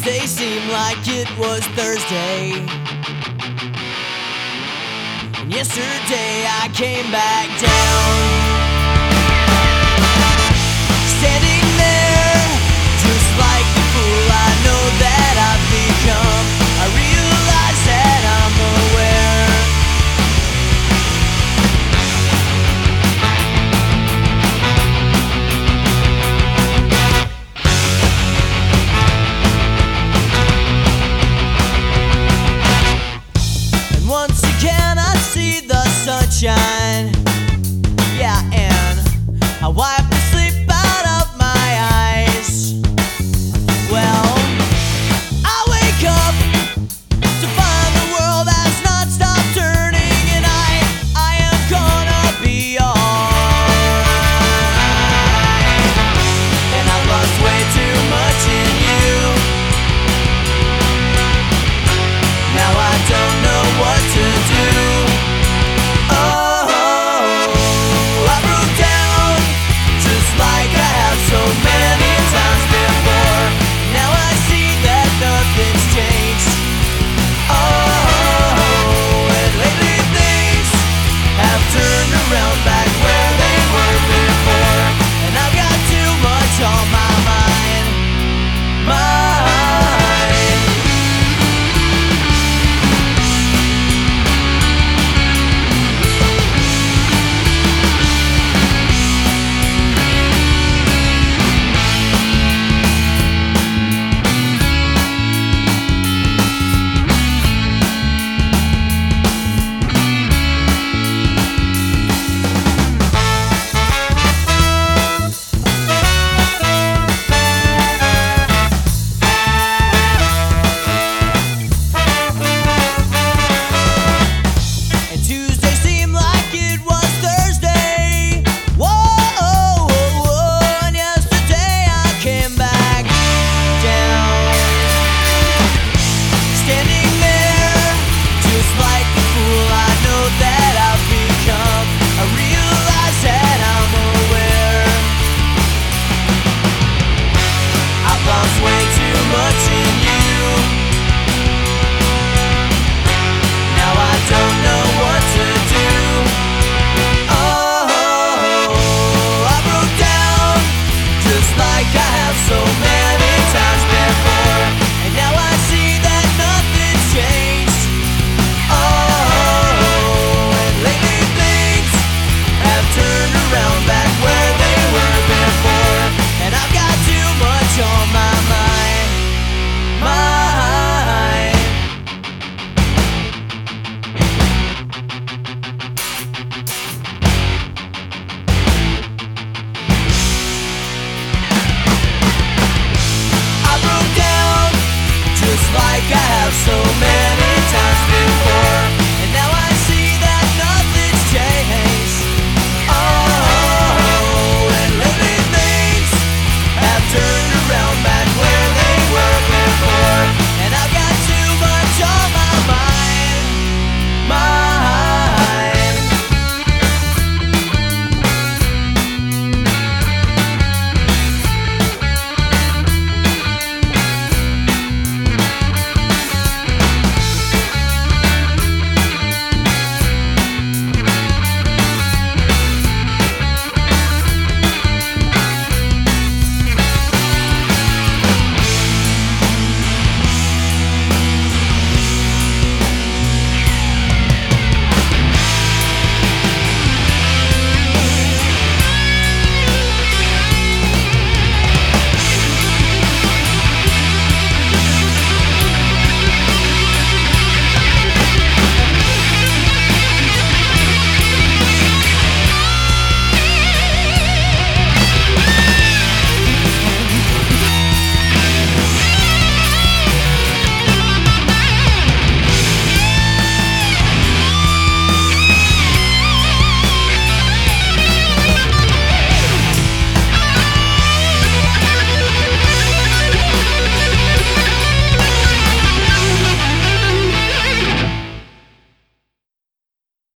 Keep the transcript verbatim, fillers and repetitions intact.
Tuesday seemed like it was Thursday, and yesterday I came back down, standing there just like the fool I know that I've become. I realize that I'm aware once again I see the sunshine, yeah, and I wipe the sleep out of my eyes. Well, I wake up to find the world has not stopped turning, and I, I am gonna be alright. And I've lost way too much in you. Now I don't know what to do. Oh, I broke down just like I have so many times before. Now I see that nothing's changed. Oh, and lately things have turned around back where they were before, and I've got too much on my mind. My so many times before, and now I see that nothing's changed. Oh, and lately things have turned around back where they were before, and I've got too much on my mind. Mind. Just like I have so many